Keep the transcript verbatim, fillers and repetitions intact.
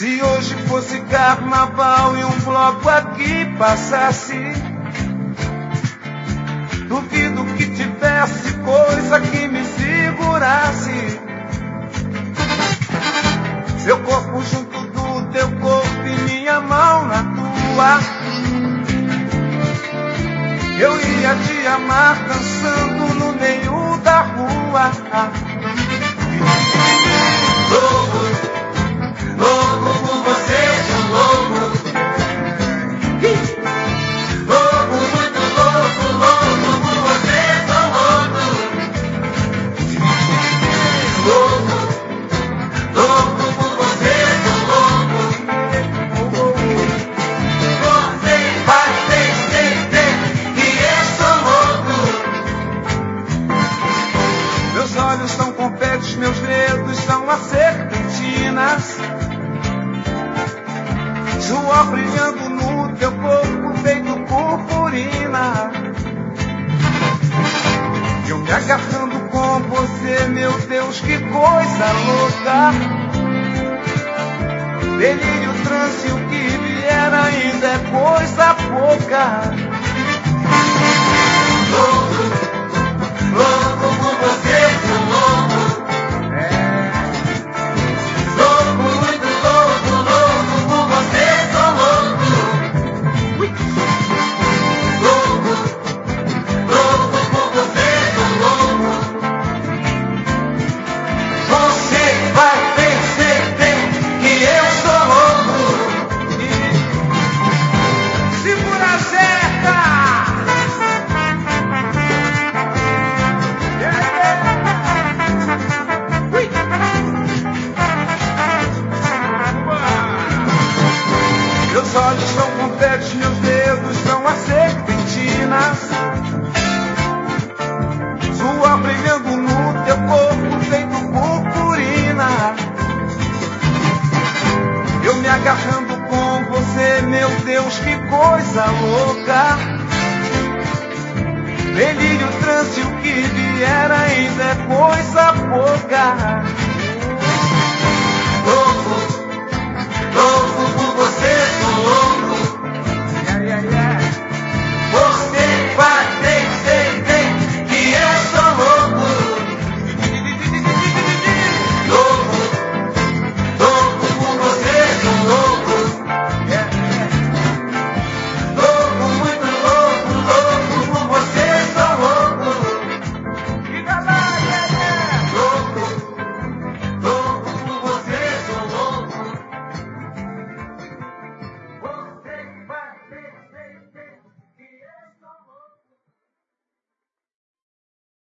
Se hoje fosse carnaval e um bloco aqui passasse, duvido que tivesse coisa que me segurasse. Seu corpo junto do teu corpo e minha mão na tua. Eu ia te amar dançando no meio da rua. Louco, louco por você, sou louco. Louco, muito louco, louco por você, sou louco. Louco, louco por você, sou louco. Você vai entender que eu sou louco. Meus olhos são confetes, meus dedos são as serpentinas. Suor brilhando no teu corpo feito purpurina. Eu me agarrando com você, meu Deus, que coisa louca. Delírio, trance, o que vier ainda é coisa pouca. Louco, louco por você, sou louco. É. Louco, muito louco, louco por você, sou louco. Louco, louco por você, sou louco. Você vai perceber que eu sou louco. Segura a certa! Meus olhos são confetes, meus dedos são as serpentinas. Suor brilhando no teu corpo feito purpurina. Eu me agarrando com você, meu Deus, que coisa louca. Delírio, trance, o que vier ainda é coisa pouca. Louco, louco.